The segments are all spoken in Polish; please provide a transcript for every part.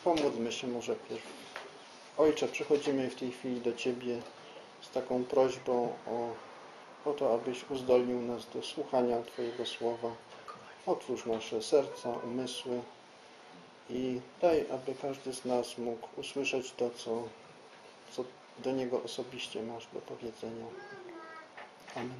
Pomódlmy się może pierw. Ojcze, przychodzimy w tej chwili do Ciebie z taką prośbą o to, abyś uzdolnił nas do słuchania Twojego słowa. Otwórz nasze serca, umysły i daj, aby każdy z nas mógł usłyszeć to, co do niego osobiście masz do powiedzenia. Amen.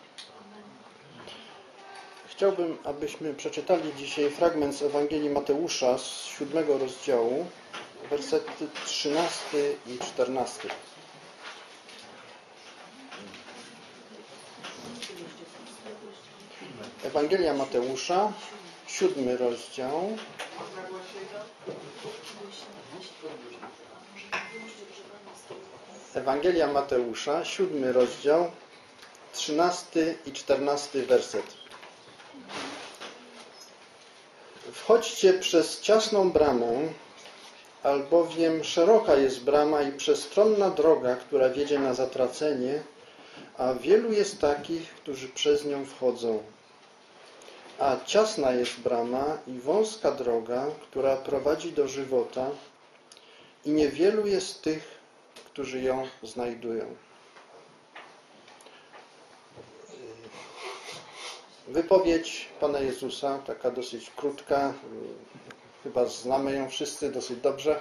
Chciałbym, abyśmy przeczytali dzisiaj fragment z Ewangelii Mateusza z 7 rozdziału, wersety 13 i 14. Ewangelia Mateusza, 7 rozdział, Ewangelia Mateusza, 7 rozdział, 13 i 14 werset. Wchodźcie przez ciasną bramę, albowiem szeroka jest brama i przestronna droga, która wiedzie na zatracenie, a wielu jest takich, którzy przez nią wchodzą. A ciasna jest brama i wąska droga, która prowadzi do żywota, i niewielu jest tych, którzy ją znajdują. Wypowiedź Pana Jezusa, taka dosyć krótka, chyba znamy ją wszyscy dosyć dobrze.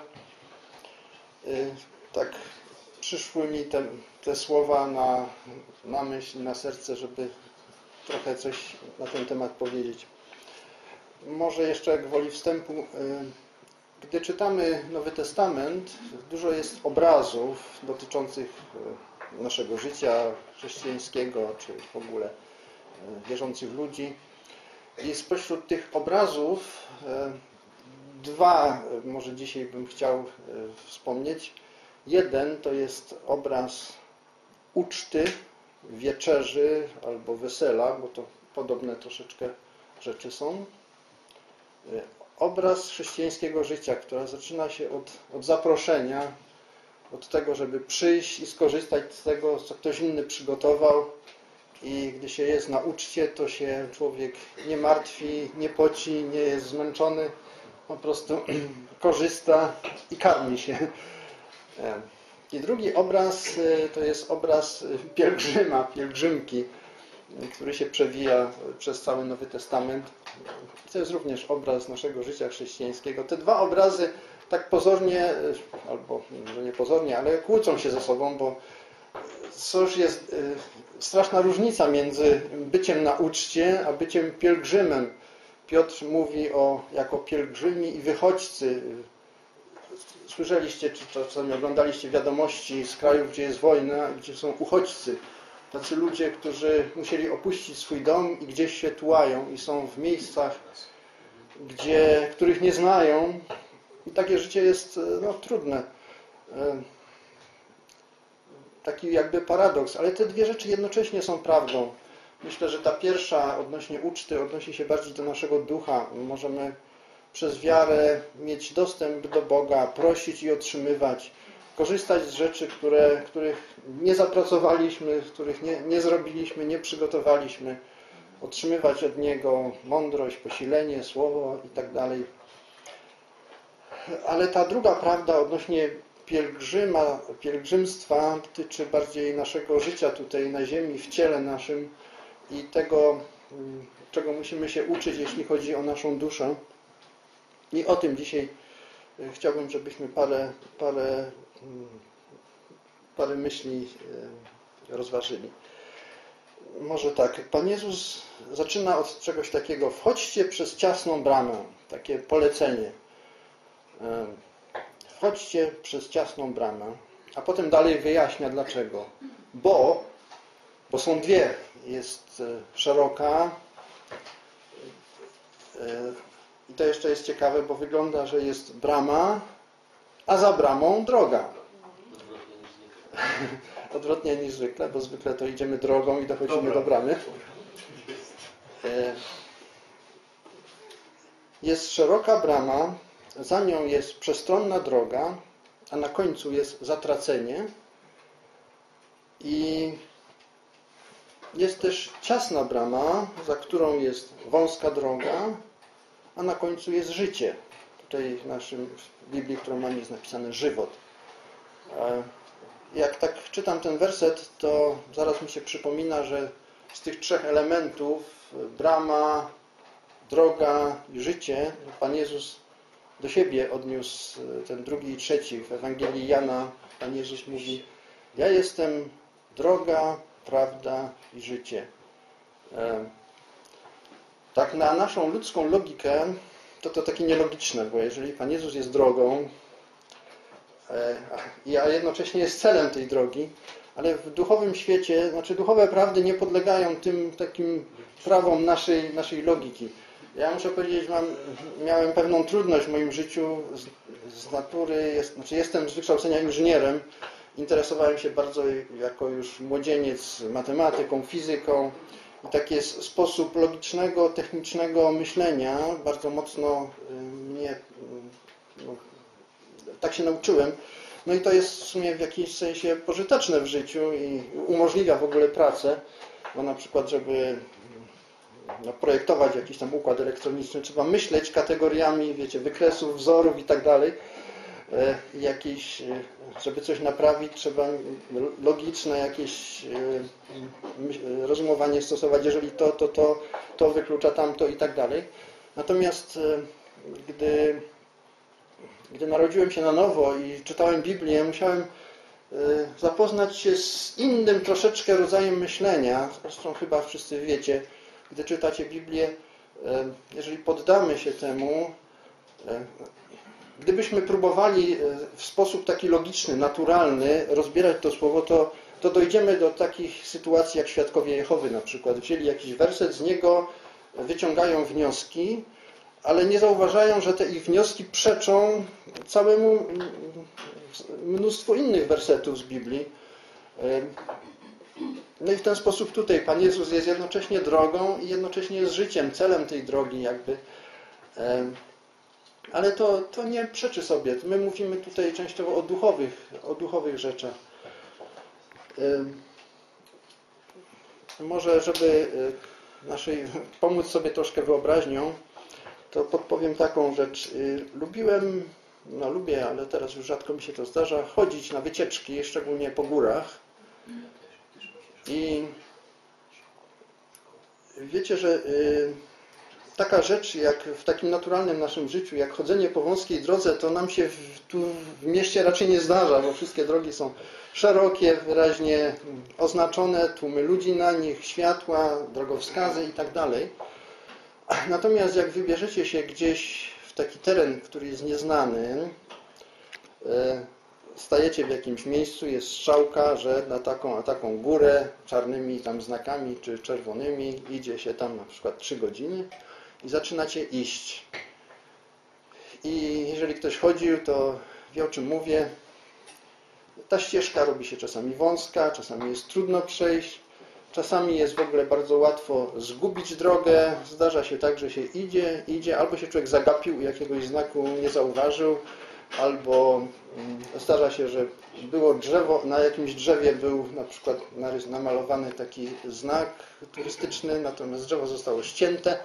Tak przyszły mi te słowa na myśl, na serce, żeby trochę coś na ten temat powiedzieć. Może jeszcze gwoli wstępu, gdy czytamy Nowy Testament, dużo jest obrazów dotyczących naszego życia chrześcijańskiego, czy w ogóle wierzących ludzi. I spośród tych obrazów dwa może dzisiaj bym chciał wspomnieć. Jeden to jest obraz uczty, wieczerzy albo wesela, bo to podobne troszeczkę rzeczy są. Obraz chrześcijańskiego życia, która zaczyna się od zaproszenia, od tego, żeby przyjść i skorzystać z tego, co ktoś inny przygotował. I gdy się jest na uczcie, to się człowiek nie martwi, nie poci, nie jest zmęczony, po prostu korzysta i karmi się. I drugi obraz to jest obraz pielgrzyma, pielgrzymki, który się przewija przez cały Nowy Testament. To jest również obraz naszego życia chrześcijańskiego. Te dwa obrazy tak pozornie, albo może nie pozornie, ale kłócą się ze sobą, bo cóż jest straszna różnica między byciem na uczcie, a byciem pielgrzymem. Piotr mówi jako pielgrzymi i wychodźcy. Słyszeliście, czy czasami oglądaliście wiadomości z krajów, gdzie jest wojna, gdzie są uchodźcy. Tacy ludzie, którzy musieli opuścić swój dom i gdzieś się tułają i są w miejscach, których nie znają. I takie życie jest trudne. Taki jakby paradoks, ale te dwie rzeczy jednocześnie są prawdą. Myślę, że ta pierwsza odnośnie uczty odnosi się bardziej do naszego ducha. Możemy przez wiarę mieć dostęp do Boga, prosić i otrzymywać, korzystać z rzeczy, których nie zapracowaliśmy, których nie zrobiliśmy, nie przygotowaliśmy, otrzymywać od Niego mądrość, posilenie, słowo i tak dalej. Ale ta druga prawda odnośnie pielgrzymstwa dotyczy bardziej naszego życia tutaj na ziemi, w ciele naszym i tego, czego musimy się uczyć, jeśli chodzi o naszą duszę. I o tym dzisiaj chciałbym, żebyśmy parę myśli rozważyli. Może tak, Pan Jezus zaczyna od czegoś takiego: wchodźcie przez ciasną bramę, takie polecenie. Wchodźcie przez ciasną bramę, a potem dalej wyjaśnia dlaczego. Bo są dwie. Jest szeroka i to jeszcze jest ciekawe, bo wygląda, że jest brama, a za bramą droga. Odwrotnie niż zwykle, bo zwykle to idziemy drogą i dochodzimy do bramy. Jest szeroka brama, za nią jest przestronna droga, a na końcu jest zatracenie. I jest też ciasna brama, za którą jest wąska droga, a na końcu jest życie. tutaj w Biblii, którą mam, jest napisane żywot. Jak tak czytam ten werset, to zaraz mi się przypomina, że z tych trzech elementów, brama, droga i życie, Pan Jezus do siebie odniósł ten drugi i trzeci. W Ewangelii Jana Pan Jezus mówi: ja jestem droga, prawda i życie. Tak na naszą ludzką logikę to takie nielogiczne, bo jeżeli Pan Jezus jest drogą, a jednocześnie jest celem tej drogi, ale w duchowym świecie, duchowe prawdy nie podlegają tym takim prawom naszej logiki. Ja muszę powiedzieć, miałem pewną trudność w moim życiu z natury, jestem z wykształcenia inżynierem, interesowałem się bardzo jako już młodzieniec matematyką, fizyką i taki sposób logicznego, technicznego myślenia bardzo mocno mnie, tak się nauczyłem. No i to jest w sumie w jakimś sensie pożyteczne w życiu i umożliwia w ogóle pracę, bo na przykład, żeby projektować jakiś tam układ elektroniczny, trzeba myśleć kategoriami, wiecie, wykresów, wzorów i tak dalej. Żeby coś naprawić, trzeba logiczne jakieś rozumowanie stosować, jeżeli to wyklucza tamto i tak dalej. Natomiast gdy narodziłem się na nowo i czytałem Biblię, musiałem zapoznać się z innym troszeczkę rodzajem myślenia. Zresztą chyba wszyscy wiecie, gdy czytacie Biblię, jeżeli poddamy się temu, gdybyśmy próbowali w sposób taki logiczny, naturalny rozbierać to słowo, to dojdziemy do takich sytuacji jak świadkowie Jehowy na przykład. Wzięli jakiś werset, z niego wyciągają wnioski, ale nie zauważają, że te ich wnioski przeczą całemu mnóstwu innych wersetów z Biblii. No i w ten sposób tutaj Pan Jezus jest jednocześnie drogą i jednocześnie jest życiem, celem tej drogi jakby. Ale to nie przeczy sobie. My mówimy tutaj częściowo o duchowych rzeczach. Może, żeby pomóc sobie troszkę wyobraźnią, to podpowiem taką rzecz. Lubię, ale teraz już rzadko mi się to zdarza, chodzić na wycieczki, szczególnie po górach. I wiecie, że taka rzecz jak w takim naturalnym naszym życiu, jak chodzenie po wąskiej drodze, to nam się tu w mieście raczej nie zdarza, bo wszystkie drogi są szerokie, wyraźnie oznaczone, tłumy ludzi na nich, światła, drogowskazy i tak dalej. Natomiast jak wybierzecie się gdzieś w taki teren, który jest nieznany, stajecie w jakimś miejscu, jest strzałka, że na taką a taką górę czarnymi tam znakami czy czerwonymi idzie się tam na przykład 3 godziny i zaczynacie iść. I jeżeli ktoś chodził, to wie, o czym mówię. Ta ścieżka robi się czasami wąska, czasami jest trudno przejść, czasami jest w ogóle bardzo łatwo zgubić drogę. Zdarza się tak, że się idzie, albo się człowiek zagapił i jakiegoś znaku nie zauważył, albo zdarza się, że było drzewo, na jakimś drzewie był na przykład namalowany taki znak turystyczny, natomiast drzewo zostało ścięte.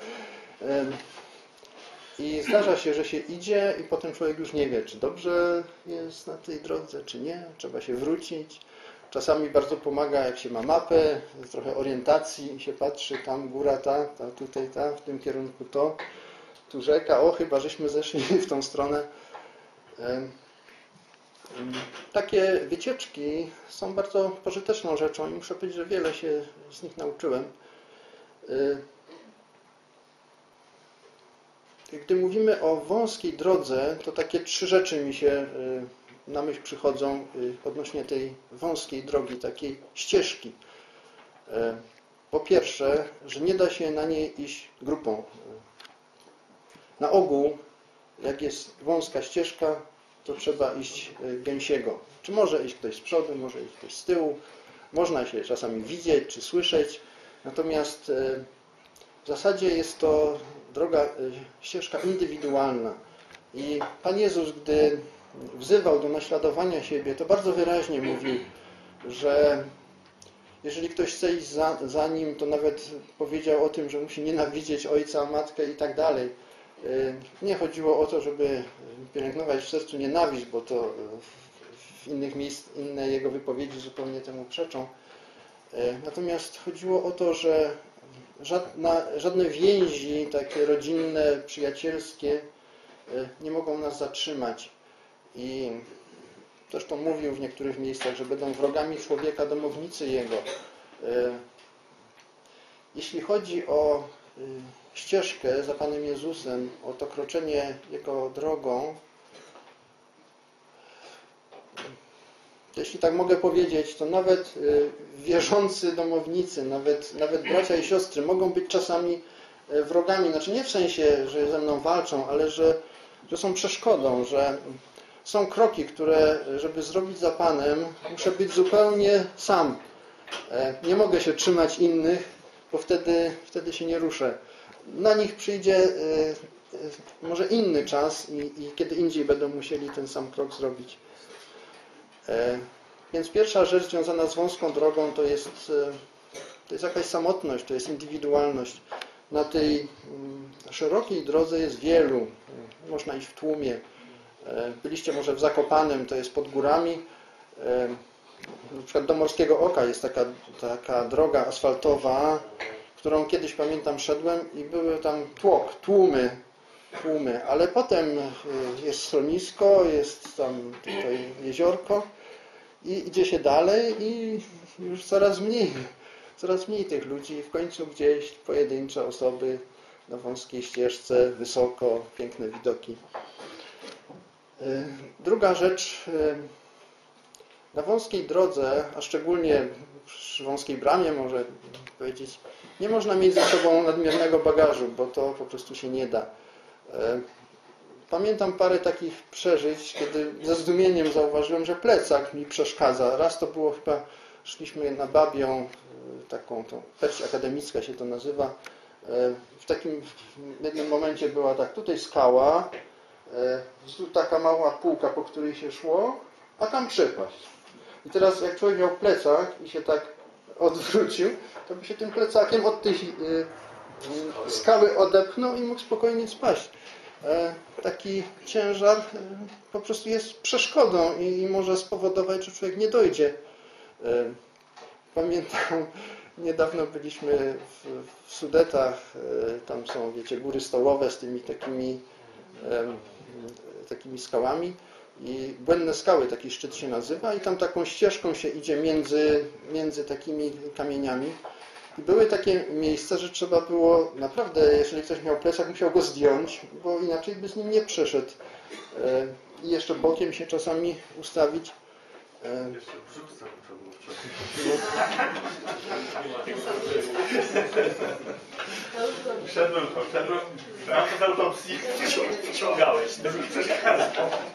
I zdarza się, że się idzie i potem człowiek już nie wie, czy dobrze jest na tej drodze, czy nie. Trzeba się wrócić. Czasami bardzo pomaga, jak się ma mapę, trochę orientacji i się patrzy, tam góra ta, tutaj ta, w tym kierunku to, tu rzeka, chyba żeśmy zeszli w tą stronę. Takie wycieczki są bardzo pożyteczną rzeczą i muszę powiedzieć, że wiele się z nich nauczyłem. Gdy mówimy o wąskiej drodze, to takie 3 rzeczy mi się na myśl przychodzą odnośnie tej wąskiej drogi, takiej ścieżki. Po pierwsze, że nie da się na niej iść grupą. Na ogół, jak jest wąska ścieżka, to trzeba iść gęsiego. Czy może iść ktoś z przodu, może iść ktoś z tyłu. Można się czasami widzieć czy słyszeć. Natomiast w zasadzie jest to ścieżka indywidualna. I Pan Jezus, gdy wzywał do naśladowania siebie, to bardzo wyraźnie mówił, że jeżeli ktoś chce iść za nim, to nawet powiedział o tym, że musi nienawidzieć ojca, matkę i tak dalej. Nie chodziło o to, żeby pielęgnować w sercu nienawiść, bo to w innych miejsc, inne jego wypowiedzi zupełnie temu przeczą. Natomiast chodziło o to, że żadne więzi takie rodzinne, przyjacielskie nie mogą nas zatrzymać. I zresztą mówił w niektórych miejscach, że będą wrogami człowieka domownicy jego. Jeśli chodzi o ścieżkę za Panem Jezusem, o to kroczenie Jego drogą, jeśli tak mogę powiedzieć, to nawet wierzący domownicy, nawet bracia i siostry mogą być czasami wrogami. Znaczy nie w sensie, że ze mną walczą, ale że są przeszkodą, że są kroki, które, żeby zrobić za Panem, muszę być zupełnie sam. Nie mogę się trzymać innych, bo wtedy się nie ruszę. Na nich przyjdzie może inny czas i kiedy indziej będą musieli ten sam krok zrobić. Więc pierwsza rzecz związana z wąską drogą to jest jakaś samotność, to jest indywidualność. Na tej szerokiej drodze jest wielu. Można iść w tłumie. Byliście może w Zakopanem, to jest pod górami. Na przykład do Morskiego Oka jest taka droga asfaltowa, którą kiedyś, pamiętam, szedłem i były tam tłumy, ale potem jest schronisko, jest tam tutaj jeziorko i idzie się dalej i już coraz mniej tych ludzi i w końcu gdzieś pojedyncze osoby na wąskiej ścieżce, wysoko, piękne widoki. Druga rzecz, na wąskiej drodze, a szczególnie przy wąskiej bramie, może powiedzieć, nie można mieć ze sobą nadmiernego bagażu, bo to po prostu się nie da. Pamiętam parę takich przeżyć, kiedy ze zdumieniem zauważyłem, że plecak mi przeszkadza. Raz to było chyba, szliśmy na Babią, taką Persja akademicka się to nazywa. W takim jednym momencie była tak, tutaj skała, taka mała półka, po której się szło, a tam przepaść. I teraz jak człowiek miał plecak i się tak odwrócił, to by się tym plecakiem od tej skały odepchnął i mógł spokojnie spaść. Taki ciężar po prostu jest przeszkodą i może spowodować, że człowiek nie dojdzie. Pamiętam, niedawno byliśmy w Sudetach, tam są, wiecie, góry stołowe z tymi takimi skałami i Błędne Skały, taki szczyt się nazywa i tam taką ścieżką się idzie między takimi kamieniami. I były takie miejsca, że trzeba było naprawdę, jeżeli ktoś miał plecak, musiał go zdjąć, bo inaczej by z nim nie przeszedł. I jeszcze bokiem się czasami ustawić. Jeszcze brzuch trzeba było wcześniej. Wszedłem, mam to z autopsji, wciągałeś, to mi przeszkadza.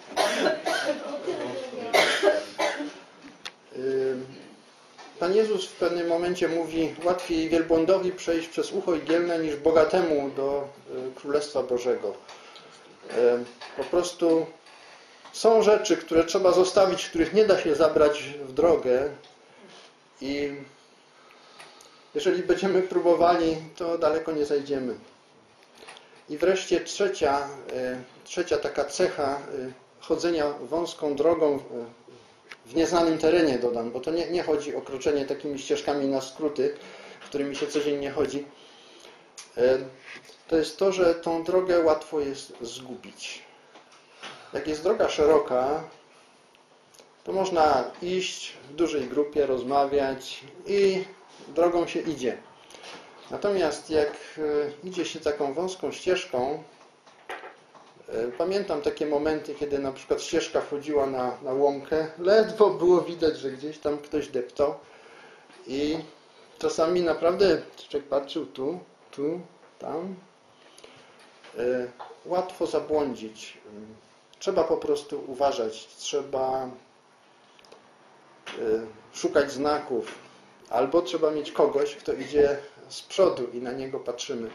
Pan Jezus w pewnym momencie mówi, łatwiej wielbłądowi przejść przez ucho igielne niż bogatemu do Królestwa Bożego. Po prostu są rzeczy, które trzeba zostawić, których nie da się zabrać w drogę i jeżeli będziemy próbowali, to daleko nie zajdziemy. I wreszcie trzecia taka cecha chodzenia wąską drogą w nieznanym terenie, dodam, bo to nie chodzi o kroczenie takimi ścieżkami na skróty, którymi się codziennie chodzi. To jest to, że tą drogę łatwo jest zgubić. Jak jest droga szeroka, to można iść w dużej grupie, rozmawiać i drogą się idzie. Natomiast jak idzie się taką wąską ścieżką, pamiętam takie momenty, kiedy na przykład ścieżka wchodziła na łąkę, ledwo było widać, że gdzieś tam ktoś deptał i czasami naprawdę człowiek patrzył tu, tam. Łatwo zabłądzić. Trzeba po prostu uważać, trzeba szukać znaków, albo trzeba mieć kogoś, kto idzie z przodu i na niego patrzymy.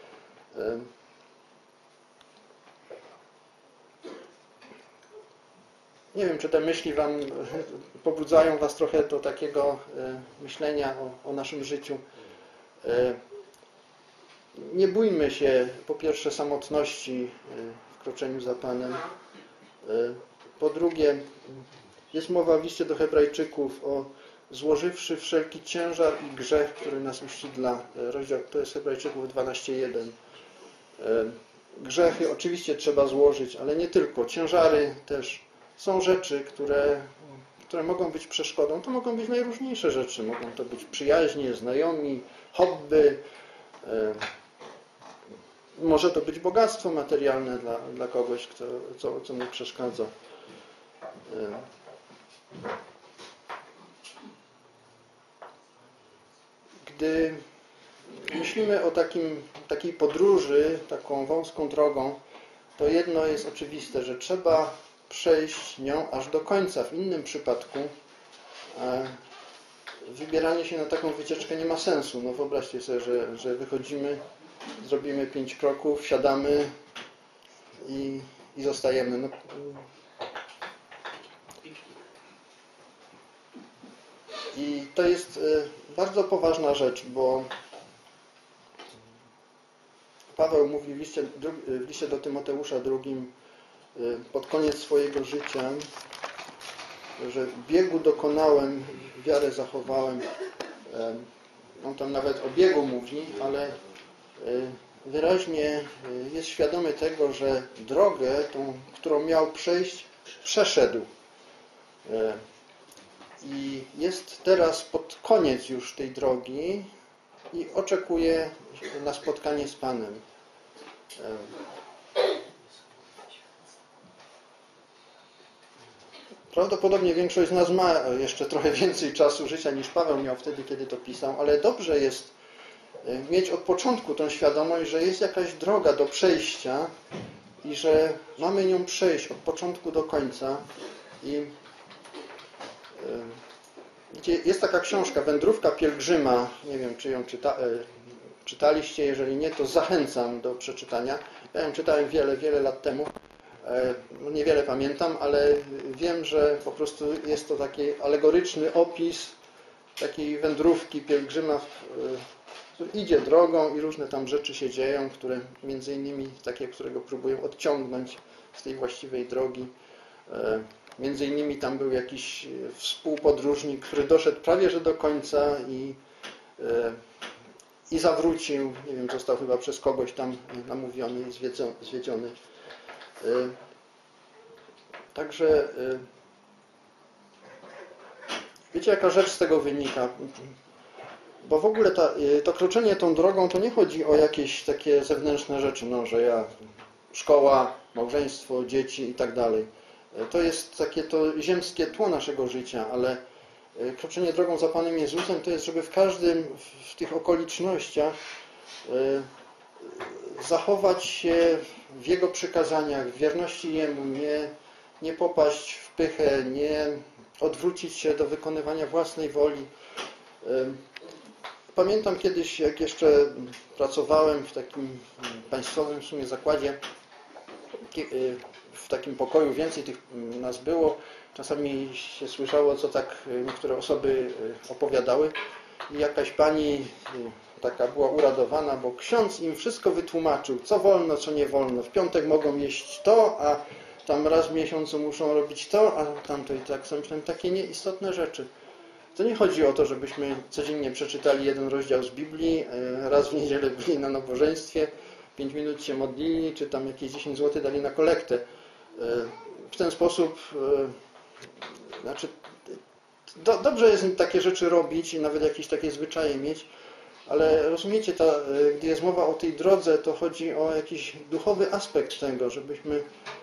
Nie wiem, czy te myśli pobudzają Was trochę do takiego myślenia o naszym życiu. nie bójmy się po pierwsze samotności w kroczeniu za Panem. Po drugie, jest mowa w liście do Hebrajczyków o złożywszy wszelki ciężar i grzech, który nas usidla. Rozdział to jest Hebrajczyków 12:1. Grzechy oczywiście trzeba złożyć, ale nie tylko. Ciężary też. Są rzeczy, które mogą być przeszkodą. To mogą być najróżniejsze rzeczy. Mogą to być przyjaźnie, znajomi, hobby. Może to być bogactwo materialne dla kogoś, co mu przeszkadza. Gdy myślimy o takiej podróży, taką wąską drogą, to jedno jest oczywiste, że trzeba przejść nią aż do końca. W innym przypadku wybieranie się na taką wycieczkę nie ma sensu. No wyobraźcie sobie, że wychodzimy, zrobimy 5 kroków, wsiadamy i zostajemy. No, i to jest bardzo poważna rzecz, bo Paweł mówi w liście do Tymoteusza 2 pod koniec swojego życia, że biegu dokonałem, wiarę zachowałem. On tam nawet o biegu mówi, ale wyraźnie jest świadomy tego, że drogę, tą, którą miał przejść, przeszedł. I jest teraz pod koniec już tej drogi i oczekuje na spotkanie z Panem. Prawdopodobnie większość z nas ma jeszcze trochę więcej czasu życia niż Paweł miał wtedy, kiedy to pisał, ale dobrze jest mieć od początku tą świadomość, że jest jakaś droga do przejścia i że mamy nią przejść od początku do końca. I jest taka książka, Wędrówka pielgrzyma, nie wiem, czy ją czytaliście, jeżeli nie, to zachęcam do przeczytania. Ja ją czytałem wiele lat temu, no niewiele pamiętam, ale wiem, że po prostu jest to taki alegoryczny opis takiej wędrówki pielgrzyma, który idzie drogą i różne tam rzeczy się dzieją, które między innymi takie, którego próbują odciągnąć z tej właściwej drogi. Między innymi tam był jakiś współpodróżnik, który doszedł prawie że do końca i zawrócił. Nie wiem, został chyba przez kogoś tam namówiony i zwiedziony. Także wiecie, jaka rzecz z tego wynika? Bo w ogóle to kroczenie tą drogą to nie chodzi o jakieś takie zewnętrzne rzeczy, no, że szkoła, małżeństwo, dzieci i tak dalej. To jest takie to ziemskie tło naszego życia, ale kroczenie drogą za Panem Jezusem to jest, żeby w tych okolicznościach zachować się w Jego przykazaniach, w wierności Jemu, nie popaść w pychę, nie odwrócić się do wykonywania własnej woli. Pamiętam kiedyś, jak jeszcze pracowałem w takim państwowym w sumie zakładzie, w takim pokoju więcej tych nas było. Czasami się słyszało, co tak niektóre osoby opowiadały. I jakaś pani taka była uradowana, bo ksiądz im wszystko wytłumaczył, co wolno, co nie wolno. W piątek mogą jeść to, a tam raz w miesiącu muszą robić to, a tamto i tak. Są takie nieistotne rzeczy. To nie chodzi o to, żebyśmy codziennie przeczytali jeden rozdział z Biblii, raz w niedzielę byli na nabożeństwie, 5 minut się modlili, czy tam jakieś 10 zł dali na kolektę. W ten sposób, znaczy, dobrze jest takie rzeczy robić i nawet jakieś takie zwyczaje mieć, ale rozumiecie, gdy jest mowa o tej drodze, to chodzi o jakiś duchowy aspekt tego, żebyśmy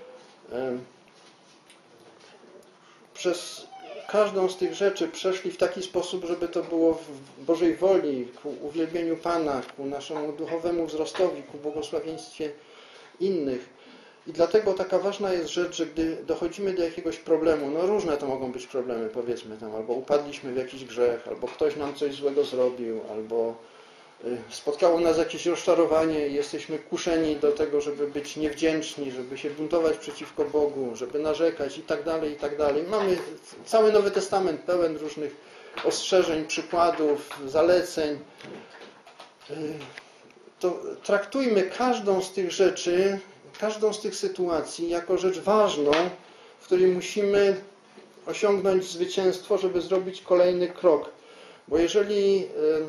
przez każdą z tych rzeczy przeszli w taki sposób, żeby to było w Bożej woli, ku uwielbieniu Pana, ku naszemu duchowemu wzrostowi, ku błogosławieństwie innych. I dlatego taka ważna jest rzecz, że gdy dochodzimy do jakiegoś problemu, no różne to mogą być problemy, powiedzmy tam, albo upadliśmy w jakiś grzech, albo ktoś nam coś złego zrobił, albo spotkało nas jakieś rozczarowanie i jesteśmy kuszeni do tego, żeby być niewdzięczni, żeby się buntować przeciwko Bogu, żeby narzekać i tak dalej, i tak dalej. Mamy cały Nowy Testament pełen różnych ostrzeżeń, przykładów, zaleceń. to traktujmy każdą z tych rzeczy, każdą z tych sytuacji jako rzecz ważną, w której musimy osiągnąć zwycięstwo, żeby zrobić kolejny krok. Bo jeżeli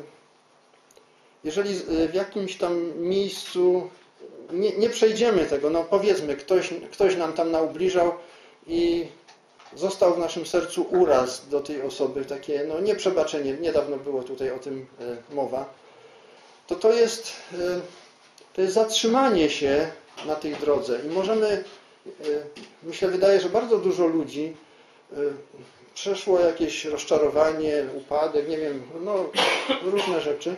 w jakimś tam miejscu nie przejdziemy tego, no powiedzmy, ktoś nam tam naubliżał i został w naszym sercu uraz do tej osoby, takie no nieprzebaczenie, niedawno było tutaj o tym mowa, to jest zatrzymanie się na tej drodze i możemy, mi się wydaje, że bardzo dużo ludzi przeszło jakieś rozczarowanie, upadek, nie wiem, no różne rzeczy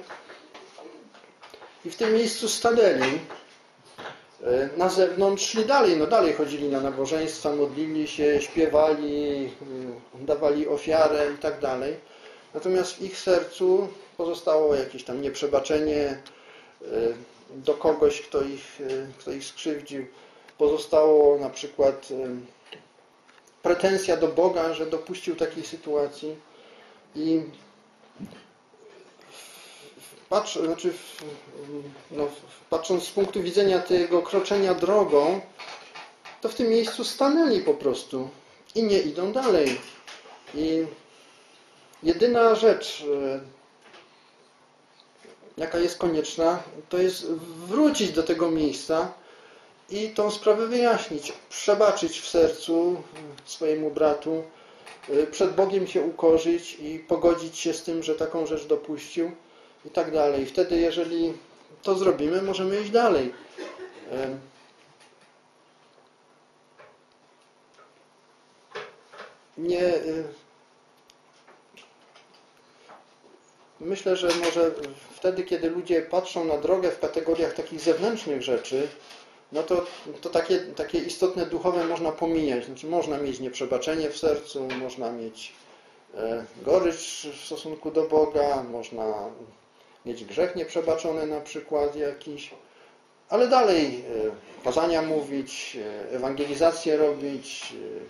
i w tym miejscu stanęli na zewnątrz, szli dalej, no dalej chodzili na nabożeństwa, modlili się, śpiewali, dawali ofiarę i tak dalej. Natomiast w ich sercu pozostało jakieś tam nieprzebaczenie do kogoś, kto ich skrzywdził. Pozostało na przykład pretensja do Boga, że dopuścił takiej sytuacji. I patrząc z punktu widzenia tego kroczenia drogą, to w tym miejscu stanęli po prostu i nie idą dalej. I jedyna rzecz, jaka jest konieczna, to jest wrócić do tego miejsca i tą sprawę wyjaśnić, przebaczyć w sercu swojemu bratu, przed Bogiem się ukorzyć i pogodzić się z tym, że taką rzecz dopuścił i tak dalej. I wtedy, jeżeli to zrobimy, możemy iść dalej. Myślę, że może wtedy, kiedy ludzie patrzą na drogę w kategoriach takich zewnętrznych rzeczy, no to takie istotne duchowe można pomijać. Znaczy, można mieć nieprzebaczenie w sercu, można mieć gorycz w stosunku do Boga, można mieć grzech nieprzebaczony na przykład jakiś, ale dalej kazania mówić, ewangelizację robić,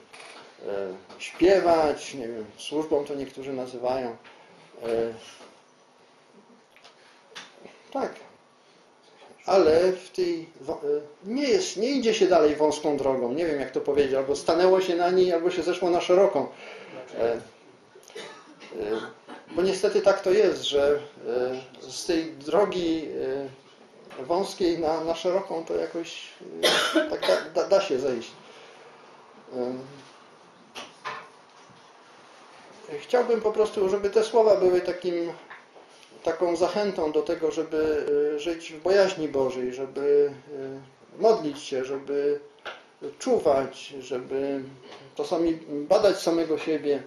śpiewać, nie wiem, służbą to niektórzy nazywają. Tak. Ale nie idzie się dalej wąską drogą. Nie wiem, jak to powiedzieć. Albo stanęło się na niej, albo się zeszło na szeroką. Bo niestety tak to jest, że z tej drogi wąskiej na szeroką to jakoś tak da się zejść. Chciałbym po prostu, żeby te słowa były taką zachętą do tego, żeby żyć w bojaźni Bożej, żeby modlić się, żeby czuwać, żeby czasami badać samego siebie,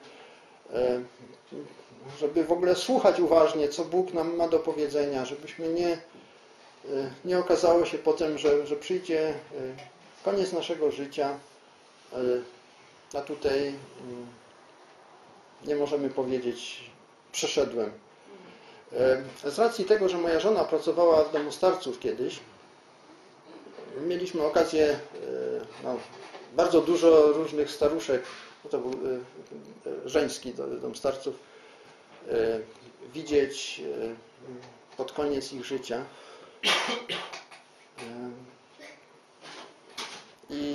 żeby w ogóle słuchać uważnie, co Bóg nam ma do powiedzenia, żebyśmy nie okazało się potem, że przyjdzie koniec naszego życia, a tutaj nie możemy powiedzieć przeszedłem. Z racji tego, że moja żona pracowała w domu starców kiedyś, mieliśmy okazję bardzo dużo różnych staruszek, to był żeński dom starców, widzieć pod koniec ich życia. I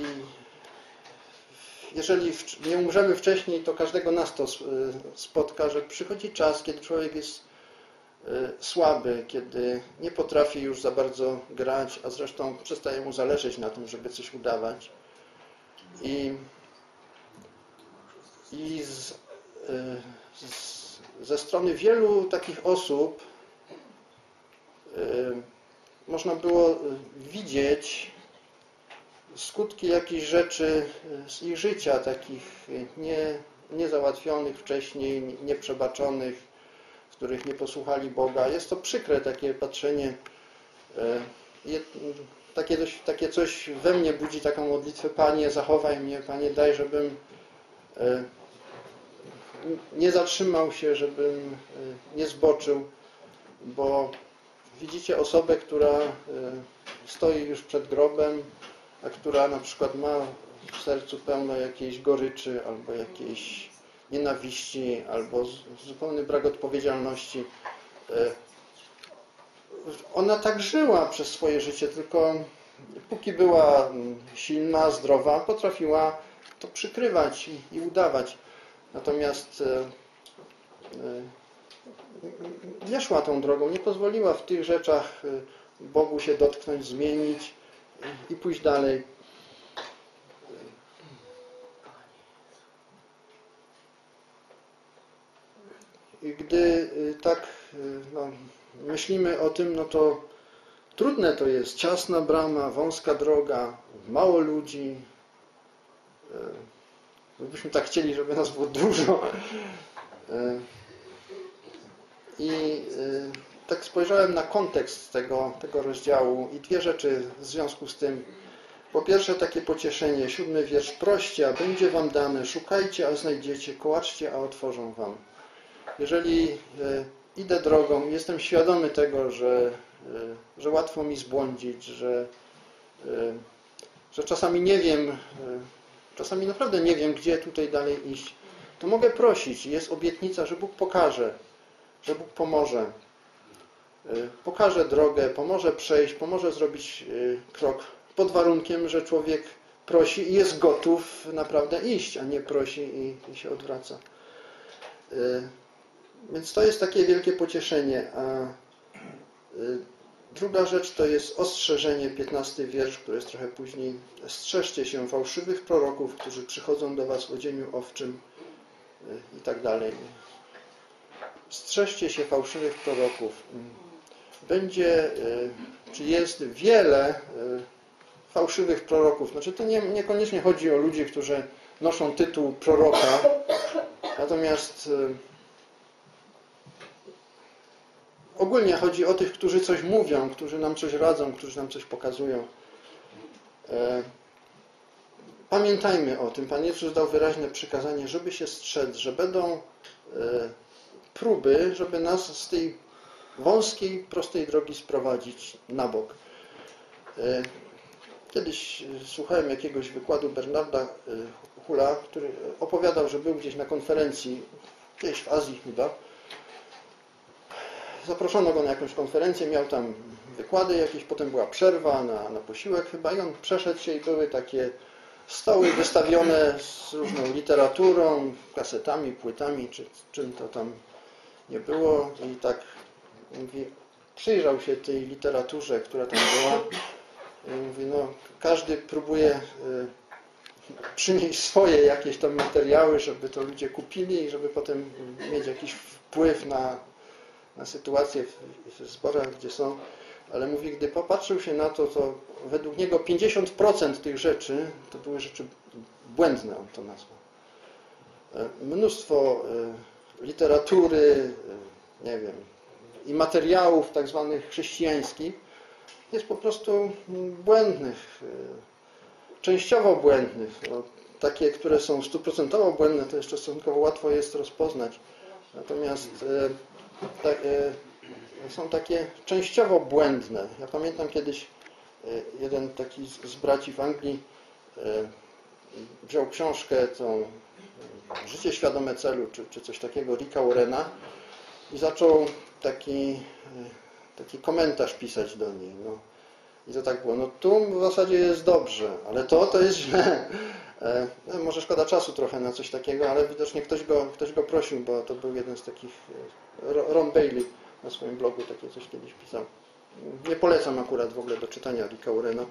jeżeli nie umrzemy wcześniej, to każdego nas to spotka, że przychodzi czas, kiedy człowiek jest słaby, kiedy nie potrafi już za bardzo grać, a zresztą przestaje mu zależeć na tym, żeby coś udawać. Ze strony wielu takich osób można było widzieć skutki jakichś rzeczy z ich życia, takich niezałatwionych wcześniej, nieprzebaczonych, w których nie posłuchali Boga. Jest to przykre takie patrzenie. Takie coś we mnie budzi taką modlitwę: Panie, zachowaj mnie, Panie, daj, żebym nie zatrzymał się, żebym nie zboczył, bo widzicie osobę, która stoi już przed grobem, a która na przykład ma w sercu pełno jakiejś goryczy, albo jakiejś nienawiści, albo zupełny brak odpowiedzialności. ona tak żyła przez swoje życie, tylko póki była silna, zdrowa, potrafiła to przykrywać i udawać. Natomiast nie szła tą drogą, nie pozwoliła w tych rzeczach Bogu się dotknąć, zmienić i pójść dalej. I gdy tak myślimy o tym, no to trudne to jest. Ciasna brama, wąska droga, mało ludzi. Byśmy tak chcieli, żeby nas było dużo. I tak spojrzałem na kontekst tego rozdziału i dwie rzeczy w związku z tym. Po pierwsze takie pocieszenie, 7 wiersz. Proście, a będzie wam dane, szukajcie, a znajdziecie, kołaczcie, a otworzą wam. Jeżeli idę drogą, jestem świadomy tego, że łatwo mi zbłądzić, że czasami nie wiem, czasami naprawdę nie wiem, gdzie tutaj dalej iść, to mogę prosić. Jest obietnica, że Bóg pokaże, że Bóg pomoże. Pokaże drogę, pomoże przejść, pomoże zrobić krok pod warunkiem, że człowiek prosi i jest gotów naprawdę iść, a nie prosi i się odwraca. Więc to jest takie wielkie pocieszenie. A druga rzecz to jest ostrzeżenie, 15 wiersz, który jest trochę później. Strzeżcie się fałszywych proroków, którzy przychodzą do was w odzieniu owczym i tak dalej. Strzeżcie się fałszywych proroków. Będzie, czy jest wiele fałszywych proroków. Znaczy to niekoniecznie chodzi o ludzi, którzy noszą tytuł proroka, natomiast ogólnie chodzi o tych, którzy coś mówią, którzy nam coś radzą, którzy nam coś pokazują. Pamiętajmy o tym. Pan Jezus dał wyraźne przykazanie, żeby się strzec, że będą próby, żeby nas z tej wąskiej, prostej drogi sprowadzić na bok. Kiedyś słuchałem jakiegoś wykładu Bernarda Hula, który opowiadał, że był gdzieś na konferencji, gdzieś w Azji chyba. Zaproszono go na jakąś konferencję, miał tam wykłady jakieś, potem była przerwa na posiłek chyba i on przeszedł się i były takie stoły wystawione z różną literaturą, kasetami, płytami, czy czym to tam nie było i tak mówi, przyjrzał się tej literaturze, która tam była i mówi, no każdy próbuje przynieść swoje jakieś tam materiały, żeby to ludzie kupili i żeby potem mieć jakiś wpływ na sytuację w zborach, gdzie są. Ale mówi, gdy popatrzył się na to, to według niego 50% tych rzeczy to były rzeczy błędne, on to nazwał. Mnóstwo literatury, nie wiem, i materiałów tak zwanych chrześcijańskich jest po prostu błędnych, częściowo błędnych. No, takie, które są 100% błędne, to jeszcze stosunkowo łatwo jest rozpoznać. Natomiast są takie częściowo błędne. Ja pamiętam kiedyś jeden taki z braci w Anglii wziął książkę, tą Życie świadome celu, czy coś takiego, Ricka Warrena i zaczął taki komentarz pisać do niej. No. I to tak było, no tu w zasadzie jest dobrze, ale to jest źle. Może szkoda czasu trochę na coś takiego, ale widocznie ktoś go prosił, bo to był jeden z takich, Ron Bailey na swoim blogu takie coś kiedyś pisał. Nie polecam akurat w ogóle do czytania Ricka Warrena.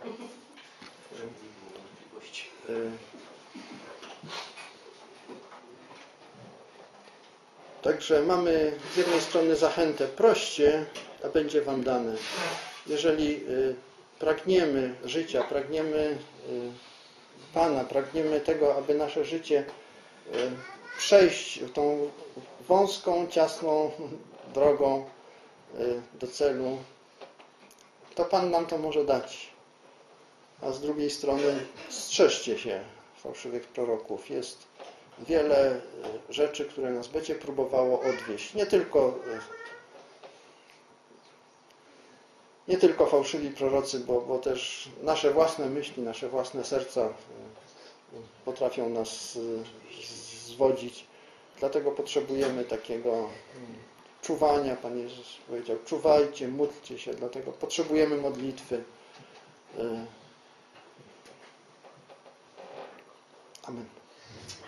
Także mamy z jednej strony zachętę, proście, a będzie wam dane. Jeżeli pragniemy życia, pragniemy Pana, pragniemy tego, aby nasze życie przejść tą wąską, ciasną drogą do celu, to Pan nam to może dać. A z drugiej strony strzeżcie się fałszywych proroków. Jest wiele rzeczy, które nas będzie próbowało odwieść. Nie tylko fałszywi prorocy, bo też nasze własne myśli, nasze własne serca potrafią nas zwodzić. Dlatego potrzebujemy takiego czuwania. Pan Jezus powiedział, czuwajcie, módlcie się, dlatego potrzebujemy modlitwy. Amen.